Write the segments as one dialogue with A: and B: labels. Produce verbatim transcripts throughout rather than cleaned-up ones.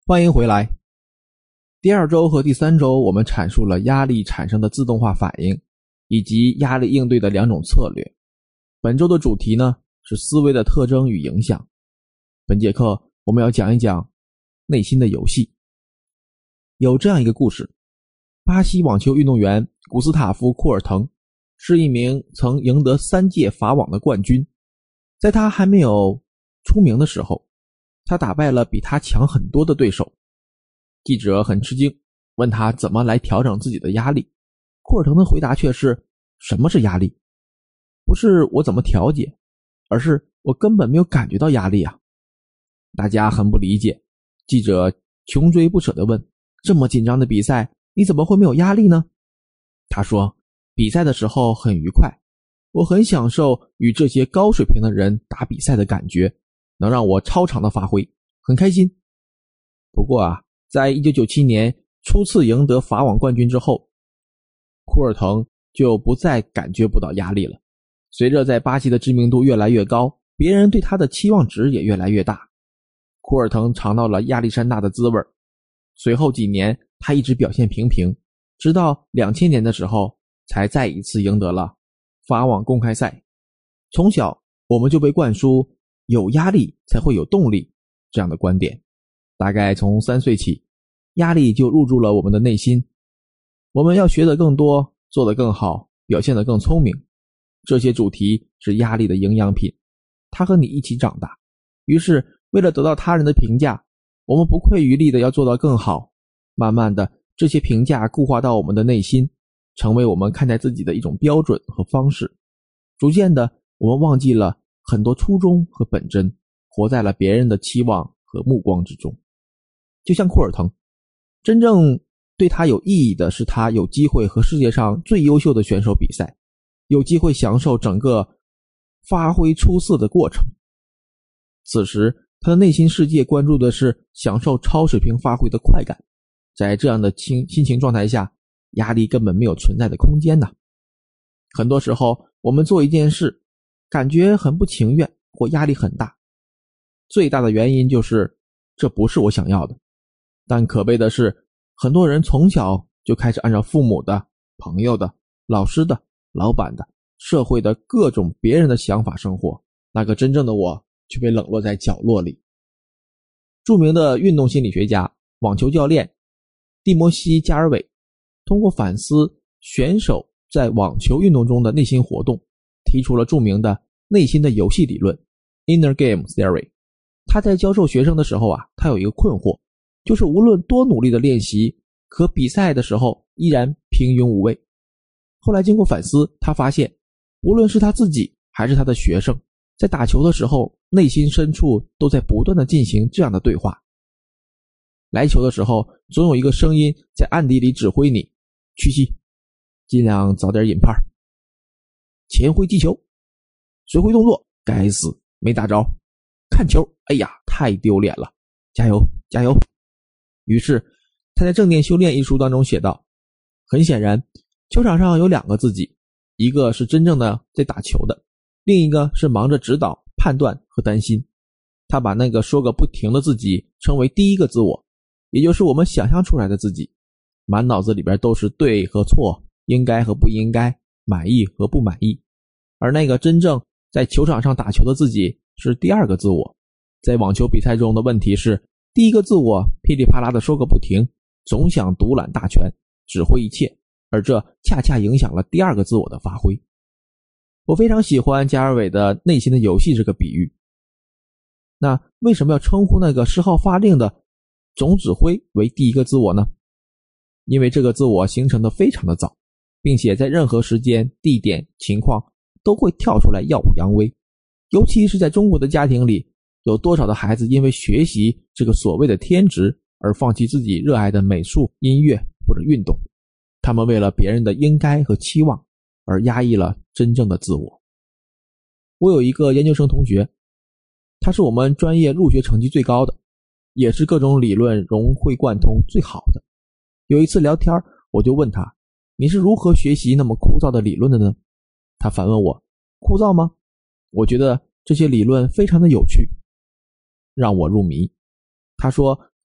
A: 欢迎回来。第二周和第三周我们阐述了压力产生的自动化反应以及压力应对的两种策略。本周的主题呢是思维的特征与影响。本节课我们要讲一讲内心的游戏。有这样一个故事，巴西网球运动员古斯塔夫·库尔滕是一名曾赢得三届法网的冠军。在他还没有出名的时候，他打败了比他强很多的对手。记者很吃惊，问他怎么来调整自己的压力。库尔滕的回答却是：什么是压力？不是我怎么调节，而是我根本没有感觉到压力啊。大家很不理解，记者穷追不舍地问：这么紧张的比赛，你怎么会没有压力呢？他说：比赛的时候很愉快，我很享受与这些高水平的人打比赛的感觉，能让我超常的发挥，很开心。不过啊，在一九九七年初次赢得法网冠军之后，库尔滕就不再感觉不到压力了。随着在巴西的知名度越来越高，别人对他的期望值也越来越大，库尔滕尝到了亚历山大的滋味。随后几年他一直表现平平，直到两千年的时候才再一次赢得了法网公开赛。从小我们就被灌输有压力才会有动力这样的观点，大概从三岁起，压力就入住了我们的内心。我们要学得更多，做得更好，表现得更聪明。这些主题是压力的营养品，它和你一起长大。于是为了得到他人的评价，我们不愧于力的要做到更好。慢慢的，这些评价固化到我们的内心，成为我们看待自己的一种标准和方式。逐渐的，我们忘记了很多初衷和本真，活在了别人的期望和目光之中。就像库尔滕，真正对他有意义的是他有机会和世界上最优秀的选手比赛，有机会享受整个发挥出色的过程。此时他的内心世界关注的是享受超水平发挥的快感。在这样的心情状态下，压力根本没有存在的空间呢。很多时候我们做一件事感觉很不情愿或压力很大，最大的原因就是这不是我想要的。但可悲的是，很多人从小就开始按照父母的、朋友的、老师的、老板的、社会的各种别人的想法生活，那个真正的我却被冷落在角落里。著名的运动心理学家、网球教练蒂摩西·加尔韦通过反思选手在网球运动中的内心活动，提出了著名的内心的游戏理论 Inner Game Theory。 他在教授学生的时候啊，他有一个困惑，就是无论多努力的练习，可比赛的时候依然平庸无味。后来经过反思，他发现无论是他自己还是他的学生，在打球的时候内心深处都在不断的进行这样的对话。来球的时候总有一个声音在暗地里指挥你：屈膝，尽量早点引拍，前挥击球，随回动作，该死没打着，看球，哎呀太丢脸了，加油加油。于是他在正念修炼一书当中写道，很显然球场上有两个自己，一个是真正的在打球的，另一个是忙着指导、判断和担心。他把那个说个不停的自己称为第一个自我，也就是我们想象出来的自己，满脑子里边都是对和错，应该和不应该，满意和不满意。而那个真正在球场上打球的自己是第二个自我。在网球比赛中的问题是，第一个自我噼里啪啦的说个不停，总想独揽大权，指挥一切，而这恰恰影响了第二个自我的发挥。我非常喜欢加尔韦的内心的游戏这个比喻。那为什么要称呼那个嗜好发令的总指挥为第一个自我呢？因为这个自我形成的非常的早，并且在任何时间、地点、情况都会跳出来耀武扬威。尤其是在中国的家庭里，有多少的孩子因为学习这个所谓的天职而放弃自己热爱的美术、音乐或者运动。他们为了别人的应该和期望而压抑了真正的自我。我有一个研究生同学，他是我们专业入学成绩最高的，也是各种理论融会贯通最好的。有一次聊天，我就问他，你是如何学习那么枯燥的理论的呢？他反问我，枯燥吗？我觉得这些理论非常的有趣，让我入迷。他说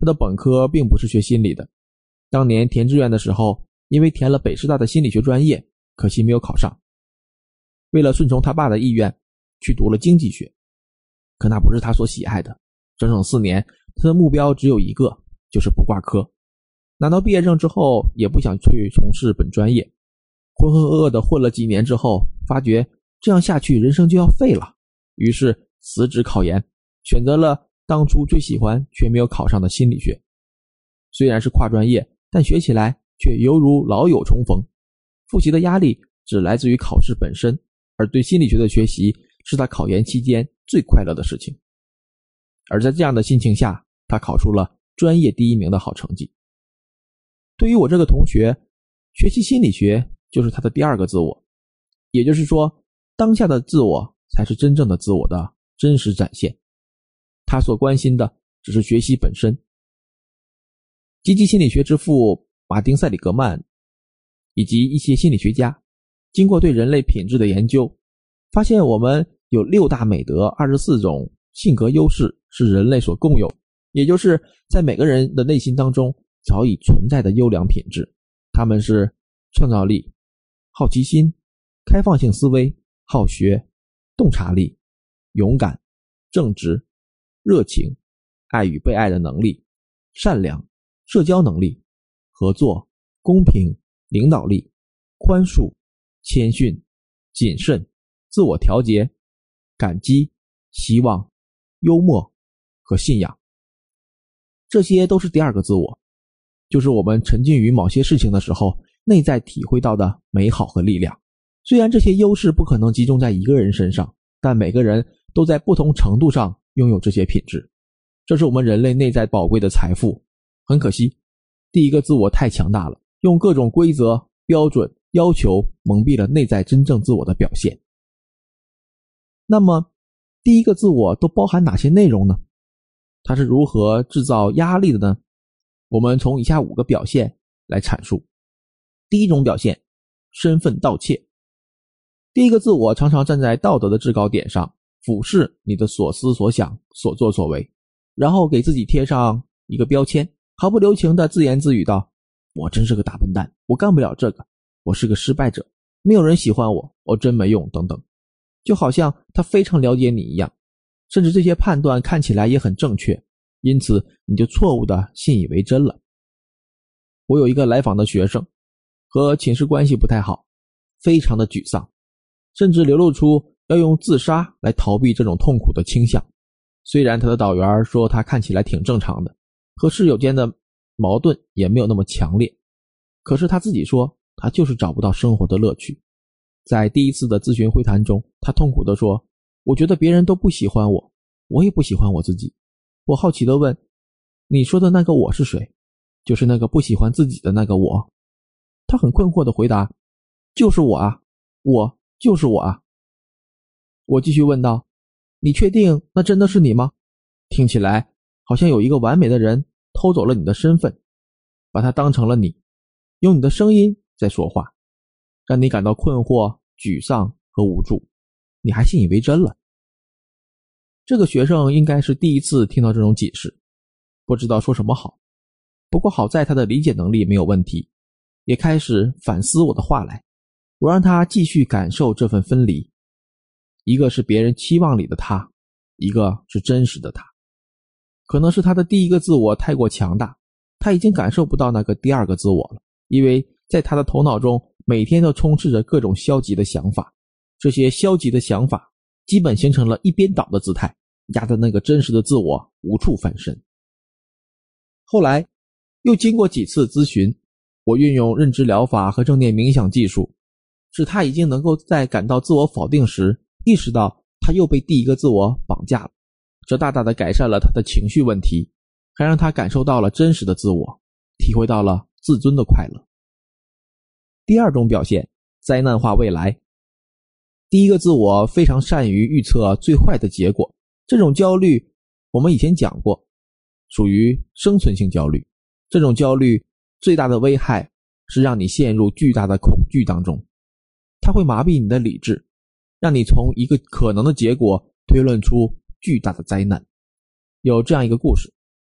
A: 他的本科并不是学心理的，当年填志愿的时候，因为填了北师大的心理学专业，可惜没有考上。为了顺从他爸的意愿，去读了经济学，可那不是他所喜爱的。整整四年，他的目标只有一个，就是不挂科。拿到毕业证之后，也不想去从事本专业，浑浑噩噩的混了几年之后，发觉这样下去人生就要废了，于是辞职考研，选择了当初最喜欢却没有考上的心理学。虽然是跨专业，但学起来却犹如老友重逢。复习的压力只来自于考试本身，而对心理学的学习是他考研期间最快乐的事情。而在这样的心情下，他考出了专业第一名的好成绩。对于我这个同学，学习心理学就是他的第二个自我，也就是说，当下的自我才是真正的自我的真实展现。他所关心的只是学习本身。积极心理学之父马丁·塞里格曼以及一些心理学家，经过对人类品质的研究，发现我们有六大美德，二十四种性格优势是人类所共有，也就是在每个人的内心当中早已存在的优良品质。他们是创造力、好奇心、开放性思维、好学、洞察力、勇敢、正直、热情、爱与被爱的能力、善良、社交能力、合作、公平、领导力、宽恕、谦逊、谨慎、自我调节、感激、希望、幽默和信仰。这些都是第二个自我，就是我们沉浸于某些事情的时候内在体会到的美好和力量。虽然这些优势不可能集中在一个人身上，但每个人都在不同程度上拥有这些品质，这是我们人类内在宝贵的财富。很可惜，第一个自我太强大了，用各种规则、标准、要求蒙蔽了内在真正自我的表现。那么第一个自我都包含哪些内容呢？它是如何制造压力的呢？我们从以下五个表现来阐述。第一种表现，身份盗窃。第一个自我常常站在道德的制高点上，俯视你的所思所想、所作所为，然后给自己贴上一个标签，毫不留情地自言自语道：我真是个大笨蛋，我干不了这个，我是个失败者，没有人喜欢我，我真没用，等等。就好像他非常了解你一样，甚至这些判断看起来也很正确，因此你就错误地信以为真了。我有一个来访的学生，和寝室关系不太好，非常的沮丧，甚至流露出要用自杀来逃避这种痛苦的倾向。虽然他的导员说他看起来挺正常的，和室友间的矛盾也没有那么强烈，可是他自己说他就是找不到生活的乐趣。在第一次的咨询会谈中，他痛苦地说，我觉得别人都不喜欢我，我也不喜欢我自己。我好奇地问，你说的那个我是谁？就是那个不喜欢自己的那个我。他很困惑地回答，就是我啊，我就是我啊。我继续问道，你确定那真的是你吗？听起来好像有一个完美的人偷走了你的身份，把它当成了你，用你的声音在说话，让你感到困惑、沮丧和无助，你还信以为真了。这个学生应该是第一次听到这种解释，不知道说什么好。不过好在他的理解能力没有问题，也开始反思我的话来。我让他继续感受这份分离，一个是别人期望里的他，一个是真实的他。可能是他的第一个自我太过强大，他已经感受不到那个第二个自我了，因为在他的头脑中每天都充斥着各种消极的想法，这些消极的想法基本形成了一边倒的姿态，压得那个真实的自我无处翻身。后来又经过几次咨询，我运用认知疗法和正念冥想技术，使他已经能够在感到自我否定时意识到他又被第一个自我绑架了，这大大的改善了他的情绪问题，还让他感受到了真实的自我，体会到了自尊的快乐。第二种表现，灾难化未来。第一个自我非常善于预测最坏的结果，这种焦虑我们以前讲过，属于生存性焦虑。这种焦虑最大的危害是让你陷入巨大的恐惧当中，它会麻痹你的理智，让你从一个可能的结果推论出巨大的灾难。有这样一个故事，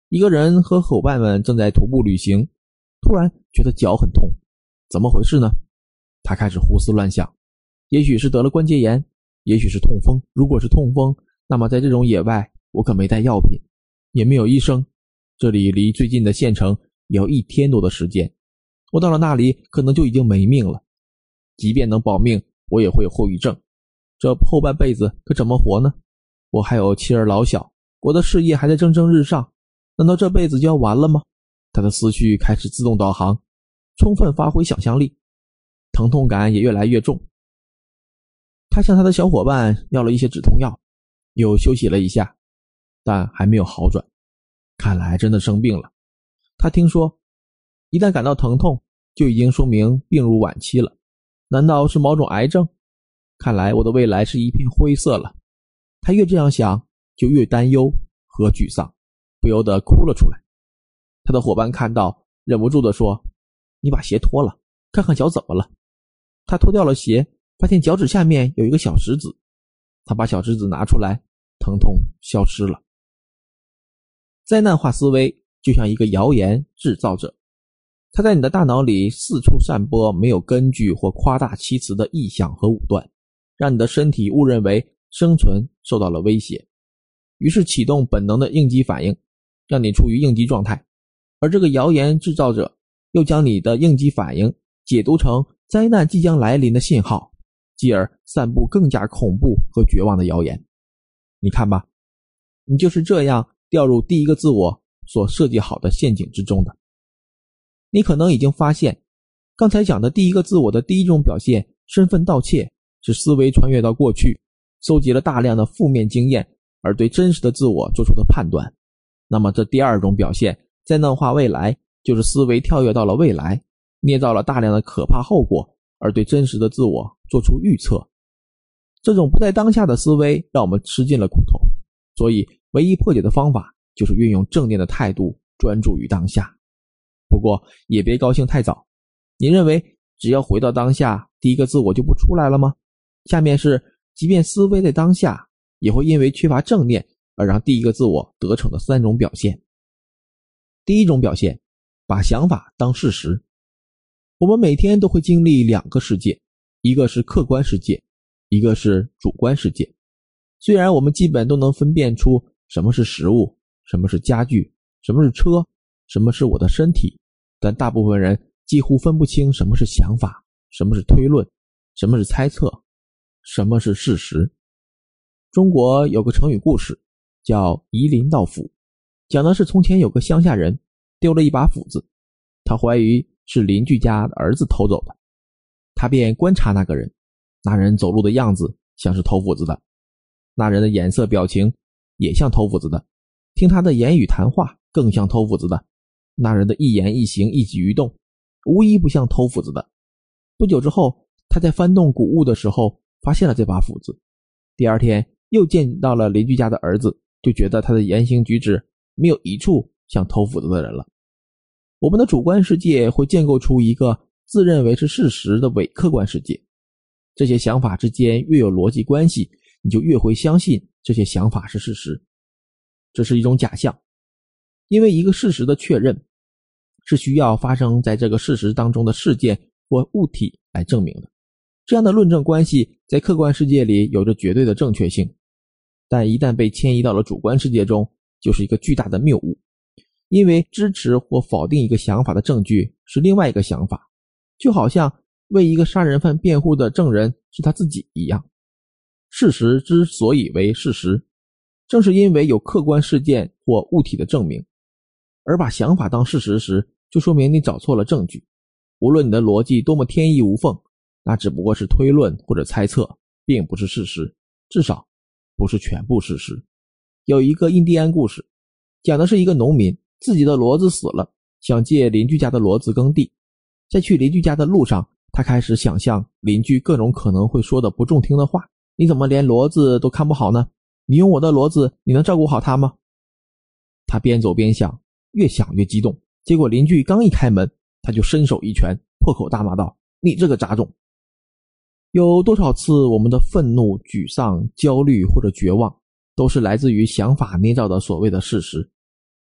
A: 一个人和伙伴们正在徒步旅行，突然觉得脚很痛，怎么回事呢？他开始胡思乱想，也许是得了关节炎，也许是痛风。如果是痛风，那么在这种野外，我可没带药品，也没有医生，这里离最近的县城也要一天多的时间，我到了那里可能就已经没命了。即便能保命，我也会有后遗症，这后半辈子可怎么活呢？我还有妻儿老小，我的事业还在蒸蒸日上，难道这辈子就要完了吗？他的思绪开始自动导航，充分发挥想象力，疼痛感也越来越重。他向他的小伙伴要了一些止痛药，又休息了一下，但还没有好转，看来真的生病了。他听说一旦感到疼痛，就已经说明病入晚期了，难道是某种癌症？看来我的未来是一片灰色了。他越这样想，就越担忧和沮丧，不由得哭了出来。他的伙伴看到，忍不住地说：你把鞋脱了，看看脚怎么了。他脱掉了鞋，发现脚趾下面有一个小石子，他把小石子拿出来，疼痛消失了。灾难化思维就像一个谣言制造者，他在你的大脑里四处散播没有根据或夸大其词的臆想和武断，让你的身体误认为生存受到了威胁，于是启动本能的应激反应，让你处于应激状态。而这个谣言制造者又将你的应激反应解读成灾难即将来临的信号，继而散布更加恐怖和绝望的谣言。你看吧，你就是这样掉入第一个自我所设计好的陷阱之中的。你可能已经发现，刚才讲的第一个自我的第一种表现，身份盗窃，是思维穿越到过去，搜集了大量的负面经验，而对真实的自我做出的判断。那么这第二种表现，灾难化未来，就是思维跳跃到了未来，捏造了大量的可怕后果，而对真实的自我做出预测。这种不在当下的思维让我们吃尽了苦头，所以唯一破解的方法就是运用正念的态度，专注于当下。不过也别高兴太早，你认为只要回到当下，第一个自我就不出来了吗？下面是即便思维在当下，也会因为缺乏正念而让第一个自我得逞的三种表现。第一种表现，把想法当事实。我们每天都会经历两个世界，一个是客观世界，一个是主观世界。虽然我们基本都能分辨出什么是食物，什么是家具，什么是车，什么是我的身体，但大部分人几乎分不清什么是想法，什么是推论，什么是猜测，什么是事实。中国有个成语故事叫夷陵盗斧，讲的是从前有个乡下人丢了一把斧子，他怀疑是邻居家的儿子偷走的，他便观察那个人，那人走路的样子像是偷斧子的，那人的眼色表情也像偷斧子的，听他的言语谈话更像偷斧子的，那人的一言一行一举一动无一不像偷斧子的。不久之后，他在翻动谷物的时候发现了这把斧子，第二天又见到了邻居家的儿子，就觉得他的言行举止没有一处像偷斧子的人了。我们的主观世界会建构出一个自认为是事实的伪客观世界，这些想法之间越有逻辑关系，你就越会相信这些想法是事实。这是一种假象，因为一个事实的确认是需要发生在这个事实当中的事件或物体来证明的。这样的论证关系在客观世界里有着绝对的正确性，但一旦被迁移到了主观世界中，就是一个巨大的谬误。因为支持或否定一个想法的证据是另外一个想法，就好像为一个杀人犯辩护的证人是他自己一样。事实之所以为事实，正是因为有客观事件或物体的证明，而把想法当事实时，就说明你找错了证据。无论你的逻辑多么天衣无缝，那只不过是推论或者猜测，并不是事实，至少不是全部事实。有一个印第安故事，讲的是一个农民自己的骡子死了，想借邻居家的骡子耕地。在去邻居家的路上，他开始想象邻居各种可能会说的不中听的话，你怎么连骡子都看不好呢？你用我的骡子，你能照顾好它吗？他边走边想，越想越激动，结果邻居刚一开门，他就伸手一拳，破口大骂道：你这个杂种！有多少次我们的愤怒、沮丧、焦虑或者绝望，都是来自于想法捏造的所谓的事实。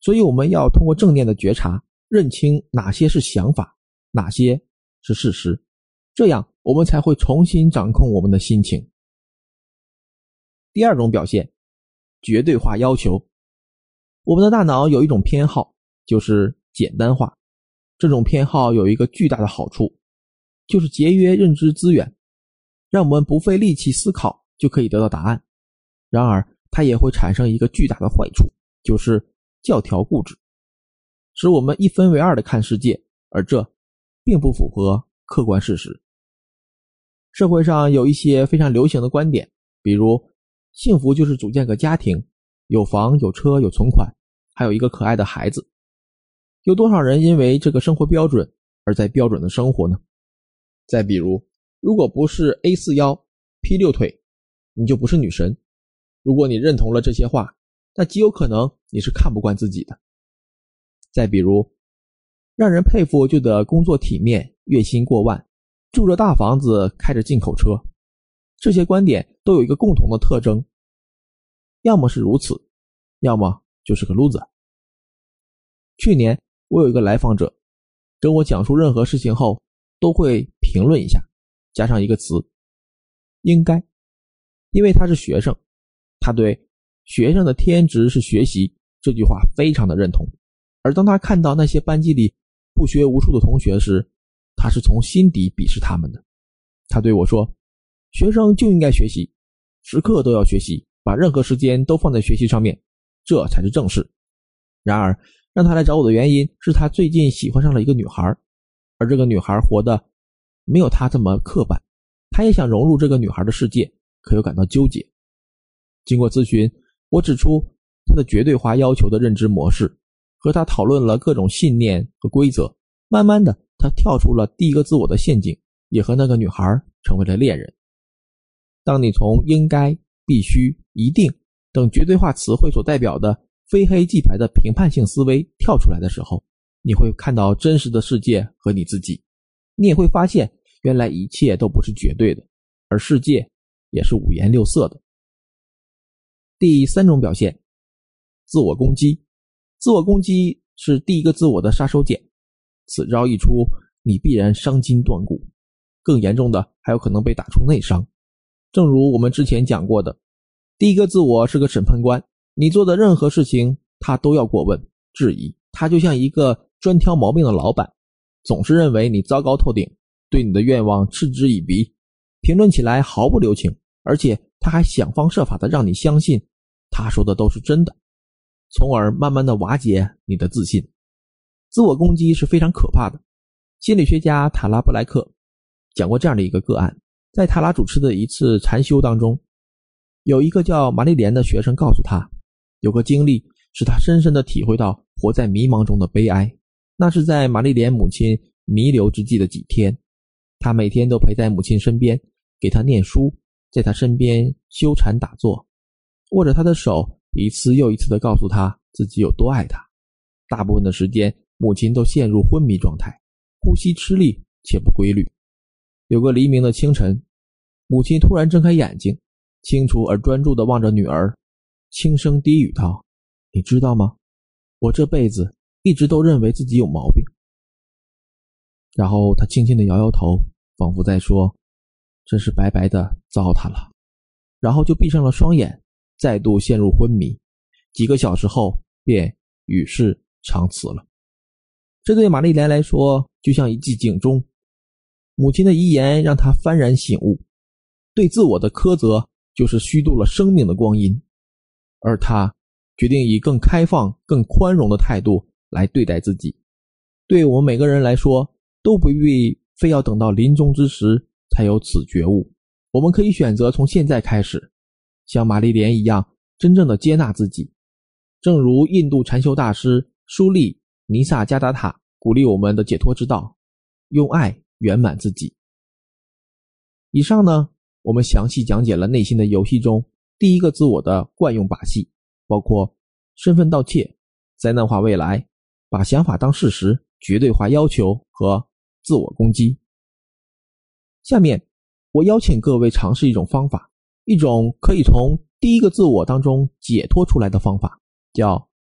A: 所以我们要通过正念的觉察，认清哪些是想法，哪些是事实，这样我们才会重新掌控我们的心情。第二种表现，绝对化要求。我们的大脑有一种偏好，就是简单化。这种偏好有一个巨大的好处，就是节约认知资源，让我们不费力气思考就可以得到答案。然而它也会产生一个巨大的坏处，就是教条固执，使我们一分为二的看世界，而这并不符合客观事实。社会上有一些非常流行的观点，比如幸福就是组建个家庭，有房有车有存款，还有一个可爱的孩子。有多少人因为这个生活标准而在标准的生活呢？再比如，如果不是 A 四 腰 P 六 腿，你就不是女神。如果你认同了这些话，那极有可能你是看不惯自己的。再比如，让人佩服就得工作体面，月薪过万，住着大房子，开着进口车。这些观点都有一个共同的特征，要么是如此，要么就是个 loser。 去年我有一个来访者跟我讲述任何事情后都会评论一下，加上一个词，应该。因为他是学生，他对学生的天职是学习这句话非常的认同。而当他看到那些班级里不学无术的同学时，他是从心底鄙视他们的。他对我说，学生就应该学习，时刻都要学习，把任何时间都放在学习上面，这才是正事。然而让他来找我的原因是他最近喜欢上了一个女孩，而这个女孩活得没有他这么刻板，他也想融入这个女孩的世界，可又感到纠结。经过咨询，我指出他的绝对化要求的认知模式，和他讨论了各种信念和规则，慢慢的他跳出了第一个自我的陷阱，也和那个女孩成为了恋人。当你从应该、必须、一定等绝对化词汇所代表的非黑即白的评判性思维跳出来的时候，你会看到真实的世界和你自己。你也会发现原来一切都不是绝对的，而世界也是五颜六色的。第三种表现，自我攻击。自我攻击是第一个自我的杀手锏，此招一出，你必然伤筋断骨，更严重的还有可能被打出内伤。正如我们之前讲过的，第一个自我是个审判官，你做的任何事情他都要过问质疑，他就像一个专挑毛病的老板，总是认为你糟糕透顶，对你的愿望嗤之以鼻，评论起来毫不留情，而且他还想方设法的让你相信他说的都是真的，从而慢慢的瓦解你的自信。自我攻击是非常可怕的。心理学家塔拉布莱克讲过这样的一个个案，在塔拉主持的一次禅修当中，有一个叫玛丽莲的学生告诉他，有个经历使他深深地体会到活在迷茫中的悲哀。那是在玛丽莲母亲弥留之际的几天，他每天都陪在母亲身边，给她念书，在她身边修禅打坐，握着她的手，一次又一次地告诉她自己有多爱她。大部分的时间，母亲都陷入昏迷状态，呼吸吃力且不规律。有个黎明的清晨，母亲突然睁开眼睛，清楚而专注地望着女儿，轻声低语道，你知道吗？我这辈子一直都认为自己有毛病。然后她轻轻地摇摇头，仿佛在说，真是白白的糟蹋了。然后就闭上了双眼，再度陷入昏迷，几个小时后便与世长辞了。这对玛丽莲来说就像一记警钟，母亲的遗言让她幡然醒悟，对自我的苛责就是虚度了生命的光阴，而她决定以更开放更宽容的态度来对待自己。对我们每个人来说，都不必非要等到临终之时才有此觉悟，我们可以选择从现在开始，像玛丽莲一样真正的接纳自己。正如印度禅修大师舒利尼萨加达塔鼓励我们的解脱之道，用爱圆满自己。以上呢，我们详细讲解了内心的游戏中第一个自我的惯用把戏，包括身份盗窃、灾难化未来、把想法当事实、绝对化要求和自我攻击。下面我邀请各位尝试一种方法，一种可以从第一个自我当中解脱出来的方法，叫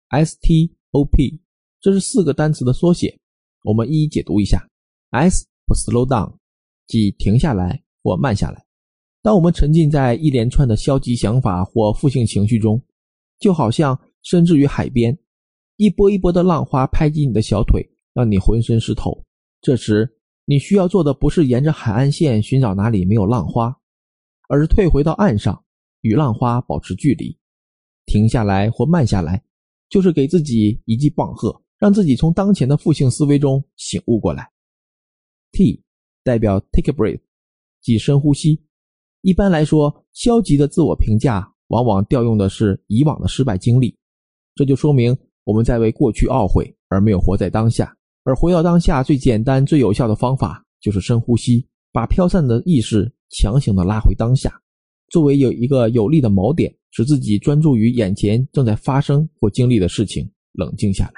A: S T O P， 这是四个单词的缩写，我们一一解读一下。 S for slow down， 即停下来或慢下来。当我们沉浸在一连串的消极想法或负性情绪中，就好像身置于海边，一波一波的浪花拍击你的小腿，让你浑身湿透。这时你需要做的不是沿着海岸线寻找哪里没有浪花，而是退回到岸上，与浪花保持距离。停下来或慢下来，就是给自己一记棒喝，让自己从当前的负性思维中醒悟过来。 T 代表 take a breath， 即深呼吸。一般来说，消极的自我评价往往调用的是以往的失败经历，这就说明我们在为过去懊悔，而没有活在当下。而回到当下最简单最有效的方法就是深呼吸，把飘散的意识强行的拉回当下，作为有一个有力的锚点，使自己专注于眼前正在发生或经历的事情，冷静下来。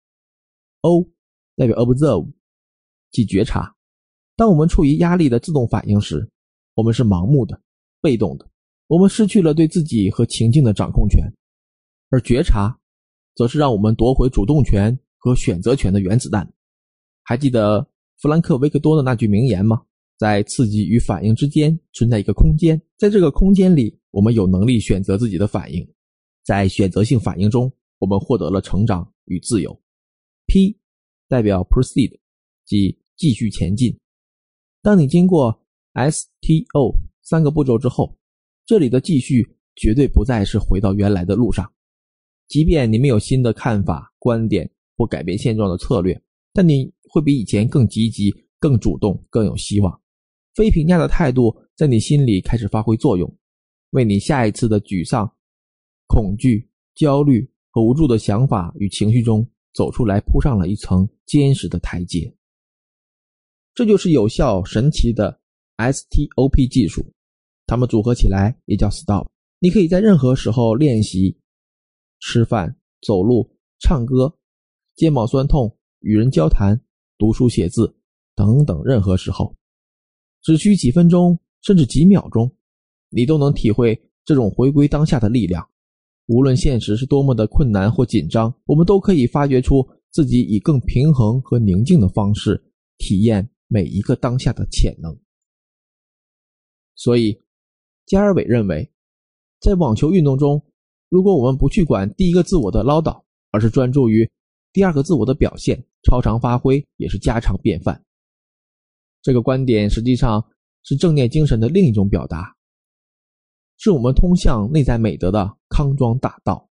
A: O 代表 observe， 即觉察。当我们处于压力的自动反应时，我们是盲目的、被动的，我们失去了对自己和情境的掌控权。而觉察则是让我们夺回主动权和选择权的原子弹。还记得弗兰克·维克多的那句名言吗？在刺激与反应之间存在一个空间，在这个空间里，我们有能力选择自己的反应。在选择性反应中，我们获得了成长与自由。 P 代表 proceed， 即继续前进。当你经过 S T O 三个步骤之后，这里的继续绝对不再是回到原来的路上。即便你没有新的看法、观点或改变现状的策略，但你会比以前更积极、更主动、更有希望。非评价的态度在你心里开始发挥作用，为你下一次的沮丧、恐惧、焦虑和无助的想法与情绪中走出来铺上了一层坚实的台阶。这就是有效神奇的 S T O P 技术，它们组合起来也叫 Stop。 你可以在任何时候练习，吃饭、走路、唱歌、肩膀酸痛、与人交谈、读书写字等等，任何时候，只需几分钟甚至几秒钟，你都能体会这种回归当下的力量。无论现实是多么的困难或紧张，我们都可以发掘出自己以更平衡和宁静的方式体验每一个当下的潜能。所以加尔韦认为，在网球运动中，如果我们不去管第一个自我的唠叨，而是专注于第二个自我的表现，超常发挥也是家常便饭。这个观点实际上是正念精神的另一种表达，是我们通向内在美德的康庄大道。